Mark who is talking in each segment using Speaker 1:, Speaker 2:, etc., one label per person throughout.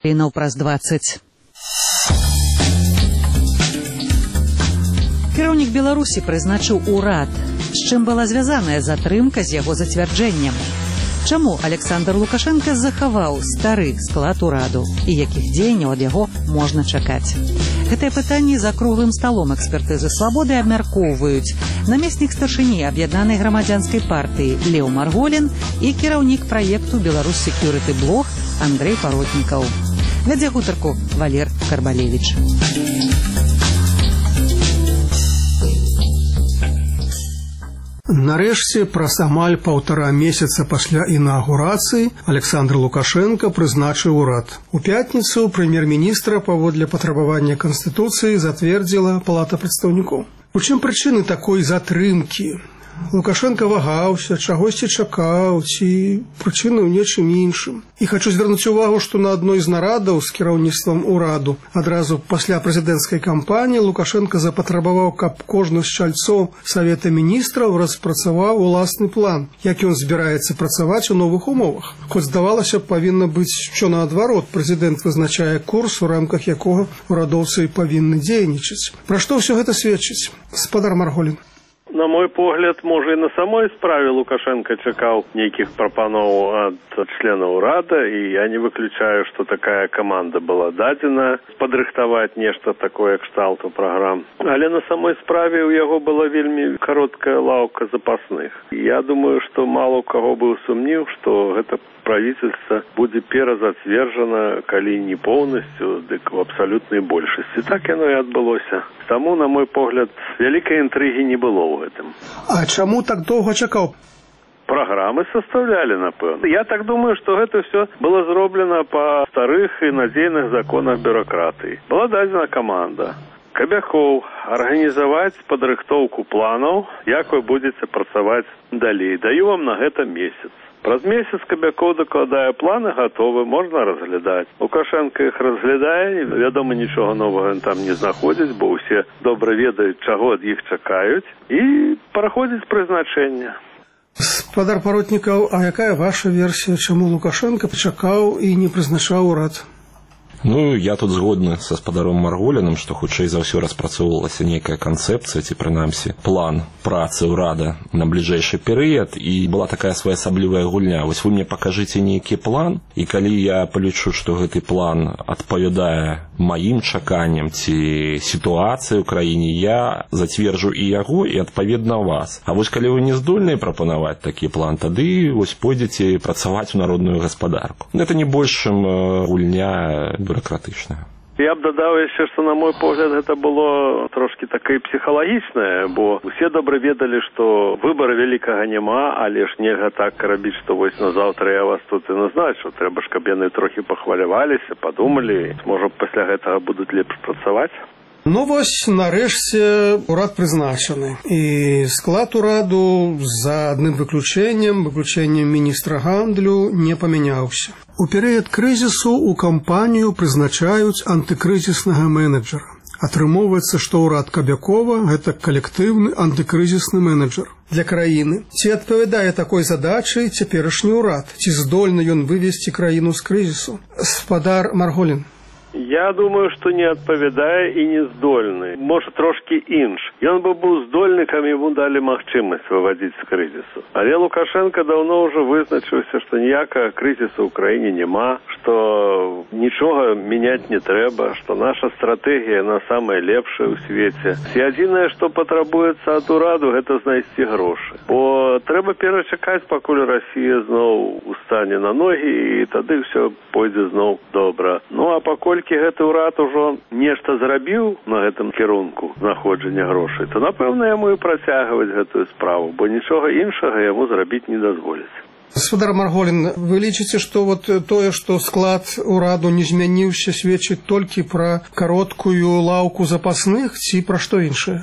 Speaker 1: Хвілінаў праз 20. Кіраўнік Беларусі прызначыў урад. З чым была звязаная затрымка з яго зацвярджэннем? Чаму Александр Лукашенко захаваў стары склад ураду? І якіх дзеянняў ад яго можна чакаць? Гэтыя пытанні за круглым сталом экспертызы «Свабоды» абмяркоўваюць намеснік старшыні аб'яднанай грамадзянскай партыі Леў Марголін і кіраўнік праекту «Беларусь Секьюрыты Блог» Андрэй Паротнікаў. Вядзе гутарку Валер Карбалевіч.
Speaker 2: Нарэшце, праз амаль 1,5 месяца пасля інаўгурацыі Александр Лукашенко прызначыў урад. У пятніцу прэм'ер-міністра паводле патрабавання Канстытуцыі зацвердзіла Палата прадстаўнікоў. У чым прычыны такой затрымкі? Лукашенко вагаўся, чагосьці чакаў, ці прычына ў нечым іншым. І хачу звярнуць увагу, што на адной з нарадаў з кіраўніцтвам ураду адразу пасля прэзідэнцкай кампаніі Лукашенко запатрабаваў, каб кожны з чальцоў Савета міністраў распрацаваў уласны план, як ён збіраецца працаваць у новых умовах. Хоць здавалася б, павінна быць що наадварот, прэзідэнт вызначае курс, у рамках якога урадоўцы павінны дзейнічаць. Пра што ўсё гэта сведчыць? Гаспадар Марголін.
Speaker 3: На мой погляд, можа, і на самой справе Лукашенко чакаў нейкіх прапаноў ад членаў урада, і я не выключаю, што такая каманда была дадзена падрыхтаваць нешта такое кшталту праграм. Але на самой справе ў яго была вельмі кароткая лаўка запасных. Я думаю, што мала ў каго быў сумнеў, што гэта правительство будзе перазацверджана, калі не поўнасцю, дык у абсалютнай большасці. Так яно і адбылося. Таму, на мой погляд, вялікай інтрыгі не было ў гэтым.
Speaker 2: А чаму так доўга чакаў?
Speaker 3: Праграмы составлялі, напэўна. Я так думаю, што гэта ўсё было зроблена па старых і надзейных законах бюракратыі. Была дадзена каманда Кабякоў арганізаваць падрыхтоўку планаў, як вы будзеце працаваць далей. Даю вам на гэта месяц. Праз месяц Кабякоў дакладае планы, гатовы, можна разглядаць. Лукашенко іх разглядае, вядома, нічога новага там не знаходзіць, бо ўсе добра ведаюць, чаго ад іх чакаюць, і праходзіць прызначэнне.
Speaker 2: Гаспадар Паротнікаў, а якая ваша версія, чаму Лукашенко чакаў і не прызначаў урад?
Speaker 4: Ну, я тут згодны са гаспадаром Марголінам, што хутчэй за ўсё распрацоўвалася нейкая канцэпцыя, ці прынамсі план працы ўрада на бліжэйшы перыяд, і была такая своеасаблівая гульня. Вось вы мне пакажыце нейкі план, і калі я палічу, што гэты план адпавядае маім чаканням ці сітуацыі ў краіне, я зацверджу і яго, і адпаведна вас. А вось калі вы не здольныя прапанаваць такі план, тады вось пойдзеце працаваць у народную гаспадарку. Гэта не больш, чым гульня бюрократычная.
Speaker 3: Я б дадаў яшчэ, што, на мой погляд, гэта было трошкі такое псіхалагічнае, бо усе добра ведалі, што выбара вялікага няма, але ж нельга так рабіць, што вось на заўтра я вас тут і назначу. Трэба ж, каб яны трохі пахваляваліся, падумалі, можа, пасля гэтага будуць лепш працаваць.
Speaker 2: Ну вось, нарэшце, урад прызначаны. І склад ураду за адным выключэннем міністра гандлю, не памяняўся. У перыяд крызісу ў кампанію прызначаюць антыкрызіснага менеджера. Атрымоўваецца, што ўрад Кабякова – гэта калектыўны антыкрызісны менеджер для краіны. Ці адпавядае такой задачы цяперашні ўрад? Ці здольны ён вывесці краіну з крызісу? Гаспадар Марголін.
Speaker 3: Я думаю, што не адпавядае і не здольны. Можа, трошкі інш. Ён бы быў здольны, каб яму далі магчымасць выводзіць з крызісу. Але Лукашенко даўно ўжо вызначыўся, што ніякага крызісу ў краіне няма, што нічога мяняць не трэба, што наша стратэгія на самая лепшая ў свеце. І адзінае, што патрабуецца ад ураду, гэта знайсці грошы. Бо трэба перачакаць, пакуль Расія зноў устане на ногі, і тады ўсё пойдзе зноў добра. Ну, а пакуль гэты ўрад ужо нешта зрабіў на гэтым кірунку знаходжання грошай, то, напэўна, яму і працягваць гэтую справу, бо нічога іншага яму зрабіць не дазволяць.
Speaker 2: Гаспадар Марголін, вы лічыце, што вот тое, што склад ураду не змяніўся, сведчыць толькі пра кароткую лаўку запасных ці пра што іншае?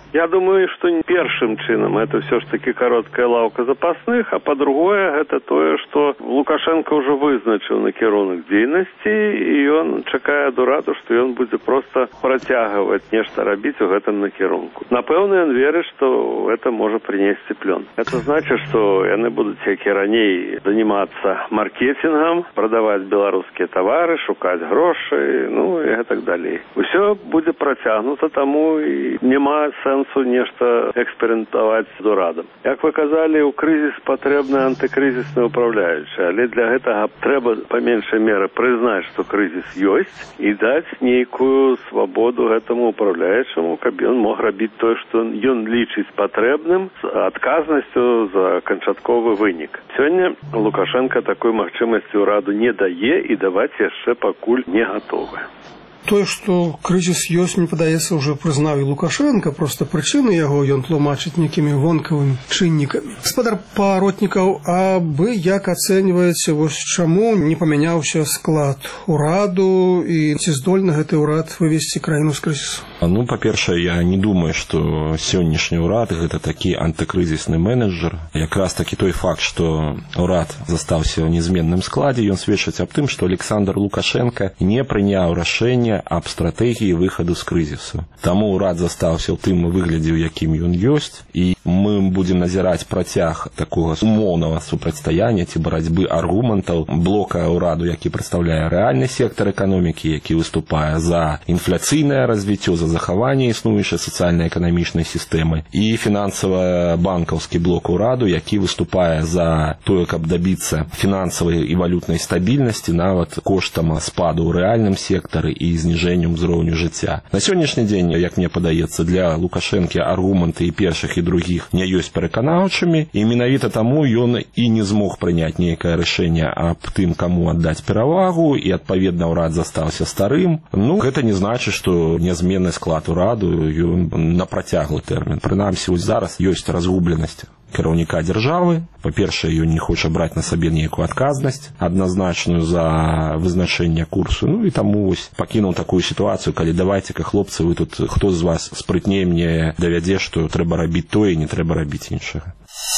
Speaker 3: Я думаю, што першым чынам это ўсё ж такі кароткая лаўка запасных, а па-другое, гэта тое, што Лукашенко ўжо вызначыў накірунак дзейнасці, і ён чакае ад ураду, што ён будзе проста працягваць нешта рабіць у гэтым накірунку. Напэўна, ён верыць, што это можа прынесці плён. Это значыць, што яны будуць, як і раней, занимацца маркетингам, прадаваць беларускія тавары, шукаць грошы, ну і гэтак далей. Усё будзе працягнута, таму і няма сэнсу нешта эксперыментаваць з урадам. Як вы казалі, у крызіс патрэбны антыкрызісны ўпраўляючы, але для гэтага трэба па меншай меры прызнаць, што крызіс ёсць, і даць нейкую свабоду гэтаму ўпраўляючаму, каб ён мог рабіць тое, што ён лічыць патрэбным, з адказнасцю за канчатковы вынік. Сёння Лукашенко такой магчымасці ўраду не дае і даваць яшчэ пакуль не гатовы.
Speaker 2: Тое, што крызіс ёсць, мне падаецца, ўжо прызнаў і Лукашенко, проста прычыны яго ён тлумачыць нейкімі вонкавымі чыннікамі. Гаспадар Паротнікаў, а вы як ацэньваеце, вось чаму не памяняўся склад ураду і ці здольны гэты ўрад вывесці краіну з крызісу?
Speaker 4: Ну, па-першае, я не думаю, што сённяшні ўрад гэта такі антыкрызісны менеджер. Якраз такі той факт, што ўрад застаўся ў нязменным складзе, ён сведчыць аб тым, што Александр Лукашенко не прыняў рашэнне аб стратэгіі выхаду з крызісу. Таму ўрад застаўся ў тым выглядзе, у якім ён ёсць, і мы будзем назіраць працяг такога умоўнага супрацьстаяння ці барацьбы аргументаў блока ўраду, які прадстаўляе рэальны сектар эканомікі, які выступае за інфляцыйнае развіццё, за захаванне існуючай сацыяльна-эканамічнай сістэмы, і фінансава-банкаўскі блок ураду, які выступае за тое, каб дабіцца фінансавай і валютнай стабільнасці нават коштам спаду ў рэальным сектары і зніжэннем узроўню жыцця. На сённяшні дзень, як мне падаецца, для Лукашэнкі аргументы і першых, і другіх не ёсць пераканаўчымі, і менавіта таму ён і не змог прыняць нейкае рашэнне аб тым, каму аддаць перавагу, і адпаведна ўрад застаўся старым. Ну, гэта не значыць, што нязменны склад ураду ён на працяглы тэрмін. Прынамсі, вось зараз ёсць разгубленасць кіраўніка дзяржавы. Па-першае, ён не хоча браць на сабе нейкую адказнасць адназначную за вызначэнне курсу. Ну і таму вось пакінуў такую сітуацыю, калі давайце-ка, хлопцы, вы тут, хто з вас спрытней мне давядзе, што трэба рабіць тое, не трэба рабіць іншага.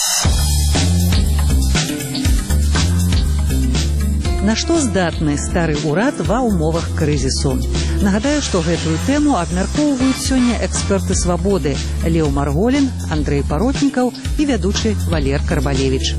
Speaker 1: На што здатны стары ўрад ва ўмовах крызісу? Нагадаю, што гэтую тэму абмяркоўваюць сёння эксперты «Свабоды» Леў Марголін, Андрэй Паротнікаў і вядучы Валер Карбалевіч.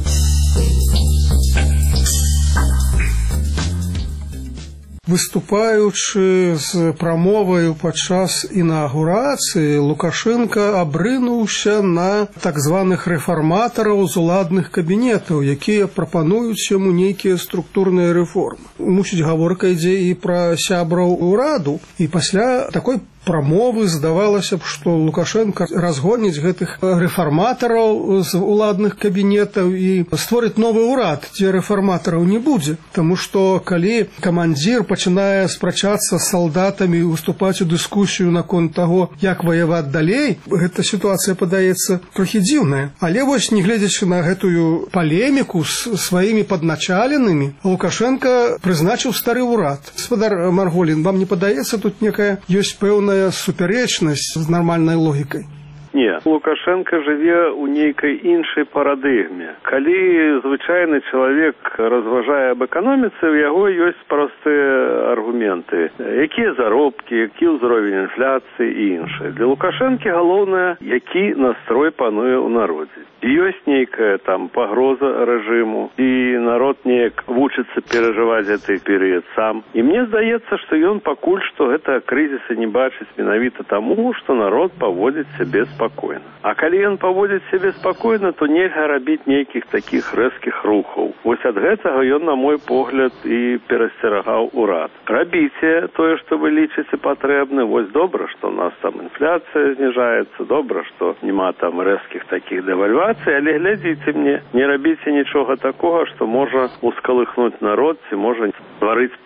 Speaker 2: Выступаючы з прамоваю падчас інаўгурацыі, Лукашенко абрынуўся на так званых рэфарматараў з уладных кабінетаў, якія прапануюць яму нейкія структурныя рэформы. Мусіць, гаворка ідзе і пра сябраў ураду, і пасля такой прамовы здавалася б, што Лукашенко разгоніць гэтых рэфарматараў з уладных кабінетаў і створыць новы ўрад, дзе рэфарматараў не будзе. Таму што калі камандзір пачынае спрачацца з салдатамі і уступаць у дыскусію наконт таго, як ваяваць далей, гэта сітуацыя падаецца трохі дзіўная. Але вось, не гледзячы на гэтую палеміку з сваімі падначаленымі, Лукашенко прызначыў стары ўрад. Гаспадар Марголін, вам не падаецца, тут некая ёсць пэўная супярэчнасць з нармальнай логікай?
Speaker 3: Не, Лукашенко жыве ў нейкай іншай парадыгме. Калі звычайны чалавек разважае аб эканоміцы, у яго ёсць простыя аргументы. Якія заробкі, які ўзровень інфляцыі і іншае. Для Лукашэнкі галоўнае, які настрой пануе ў народзе. Ёсць нейкая там пагроза рэжыму, і народ неяк вучыцца перажываць гэты перыяд сам. І мне здаецца, што ён пакуль што гэта крызіса не бачыць менавіта таму, што народ паводзіць сябе спакойна. А калі ён паводзіць сябе спакойна, то нельга рабіць нейкіх такіх рэзкіх рухаў. Вось ад гэтага ён, на мой погляд, і перасцерагаў урад. Рабіце тое, што вы лічыце патрэбны. Вось добра, што у нас там інфляцыя зніжаецца, добра, што няма там рэзкіх такіх дэвальвацый, але глядзіце мне, не рабіце нічога такога, што можа ускалыхнуць народ ці можа стварыць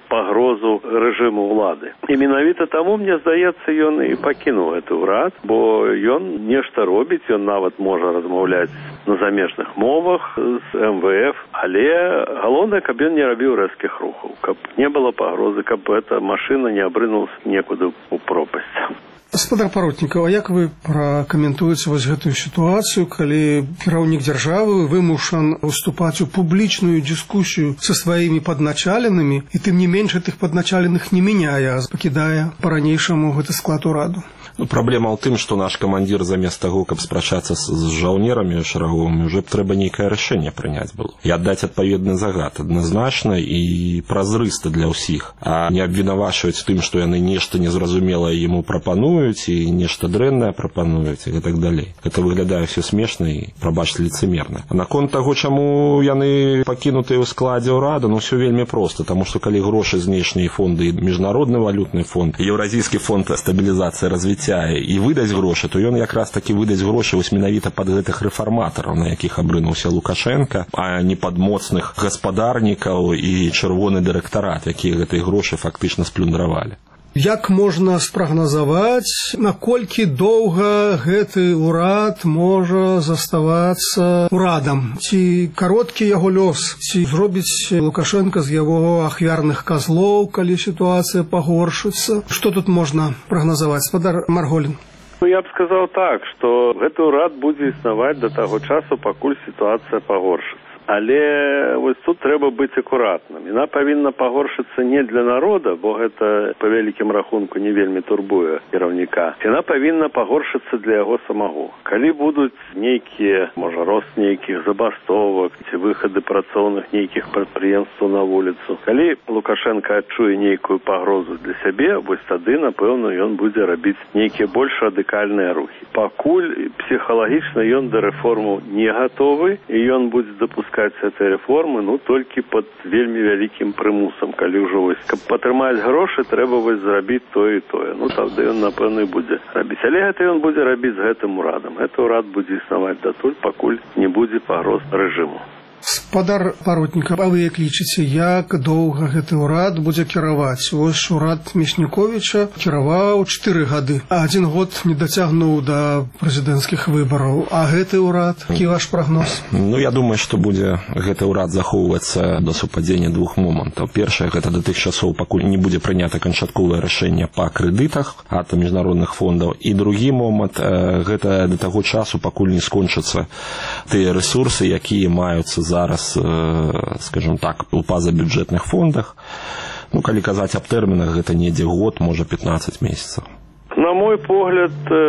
Speaker 3: пагрозу рэжыму ўлады. І менавіта таму, мне здаецца, ён і пакінуў гэты ўрад, бо ён нешта робіць, ён нават можа размаўляць на замежных мовах з МВФ, але галоўнае, каб ён не рабіў рэзкіх рухаў, каб не было пагрозы, каб эта машына не абрынулась некуды ў пропасць.
Speaker 2: Гаспадар Паротнікаў, а як вы пракаментуеце вось гэтую сітуацыю, калі кіраўнік дзяржавы вымушан уступаць у публічную дыскусію са сваімі падначаленымі, і тым не менш гэтых падначаленых не мяняе, а пакідае па-ранейшаму гэты склад ураду?
Speaker 4: Праблема ў тым, што наш камандзір замест таго, каб спрачацца з жаўнерамі шараговымі, ўжо б трэба нейкае рашэнне прыняць было. І аддаць адпаведны загад адназначна і празрыста для ўсіх, а не абвінавачваць тым, што яны нешта незразумелае яму прапануюць і нешта дрэннае прапануюць і гэтак далей. Гэта выглядае ўсё смешна і, прабачце, лицемерна. А наконт таго, чаму яны пакінутыя ў складзе ўрада, ўсё вельмі проста, таму што калі грошы знешнія фонды, міжнародны валютны фонд, Еўразійскі фонд стабілізацыі развіцця і выдаць грошы, то ён якраз такі выдаць грошы вось менавіта пад гэтых рэфарматараў, на якіх абрынуўся Лукашенка, а не пад моцных гаспадарнікаў і чырвоны дырэктарат, якія гэтыя грошы фактычна сплюндравалі.
Speaker 2: Як можна спрагназаваць, наколькі доўга гэты ўрад можа заставацца ўрадам? Ці кароткі яго лёс? Ці зробіць Лукашенка з яго ахвярных казлоў, калі сітуацыя пагоршыцца? Што тут можна прагназаваць? Гаспадар Марголін.
Speaker 3: Я б сказаў так, што гэты ўрад будзе існаваць да таго часу, пакуль сітуацыя пагоршыцца. Але вось тут трэба быць акуратным. Яна павінна пагоршыцца не для народа, бо гэта па вялікім рахунку не вельмі турбуе кіраўніка. Яна павінна пагоршыцца для яго самого. Калі будуць нейкія, можа, рост нейкіх забастовак ці выхады працоўных нейкіх прадпрыемстваў на вуліцу, калі Лукашенка адчуе нейкую пагрозу для сябе, вось тады, напэўна, ён будзе рабіць нейкія больш радыкальныя рухі. Пакуль псіхалагічна ён да рэформаў не гатовы, і ён будзе дапускаць этой рэформы, толькі пад вельмі вялікім прымусам, калі ўжо вось, каб патрымаць грошы, трэба вось зрабіць тое і тое. Тады ён, напэўна, і будзе рабіць. Але гэта ён будзе рабіць з гэтым урадам. Гэты ўрад будзе існаваць датуль, пакуль не будзе пагроз рэжыму.
Speaker 2: Гаспадар Паротнікаў, а вы як лічыце, як доўга гэты ўрад будзе кіраваць? Вось урад Міснюковіча кіраваў 4 гады, а 1 год не дацягнуў да прэзідэнцкіх выбараў. А гэты ўрад, які ваш прагноз?
Speaker 4: Я думаю, што будзе гэты ўрад захоўвацца да супадзення двух момантаў. Першае, гэта да тых часоў, пакуль не будзе прынята канчатковае рашэнне па крэдытах ад міжнародных фондаў. І другі момант, гэта да таго часу, пакуль не скончацца тыя рэсурсы, якія маюцца зараз, скажем так, у пазабюджэтных фондах. Калі казаць аб тэрмінах, гэта недзе год, можа 15 месяцаў.
Speaker 3: На мой погляд,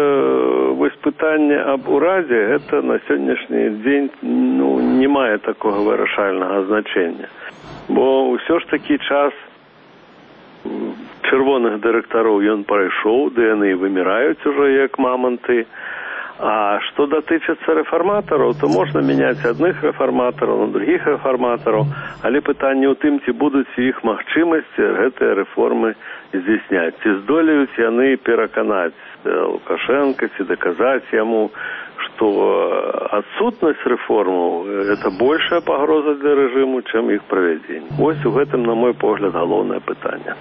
Speaker 3: вось пытанне аб урадзе, гэта на сённяшні дзень не мае такога вырашальнага значэння. Бо ўсё ж такі час чырвоных дырэктароў ён прайшоў, ды яны выміраюць ужо як маманты. А што датычыцца рэфарматараў, то можна мяняць адных рэфарматараў на другіх рэфарматараў, але пытанне ў тым, ці будуць у іх магчымасці гэтыя рэформы здзейсняць. Ці здолеюць яны пераканаць Лукашенка, ці даказаць яму, што адсутнасць рэформаў – гэта большая пагроза для рэжыму, чым іх правядзенне. Вось у гэтым, на мой погляд, галоўнае пытанне.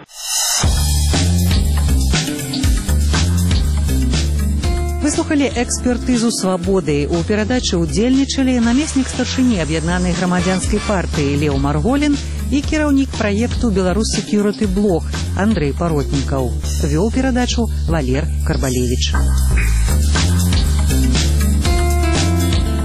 Speaker 1: Выслухалі экспертызу «Свабоды». У перадачы ўдзельнічалі намеснік старшыні аб'яднанай грамадзянскай партыі Леў Марголін і кіраўнік праекту «Беларусь Security Блог» Андрэй Паротнікаў. Вёў перадачу Валер Карбалевіч.